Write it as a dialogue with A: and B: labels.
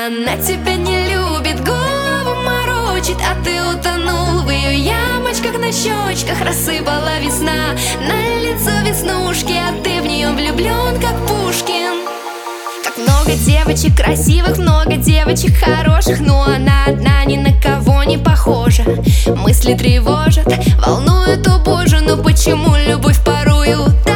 A: Она тебя не любит, голову морочит, а ты утонул в ее ямочках на щечках. Рассыпала весна на лицо веснушки, а ты в нее влюблен, как Пушкин. Как много девочек красивых, много девочек хороших, но она одна ни на кого не похожа. Мысли тревожат, волнуют, о боже, но почему любовь порою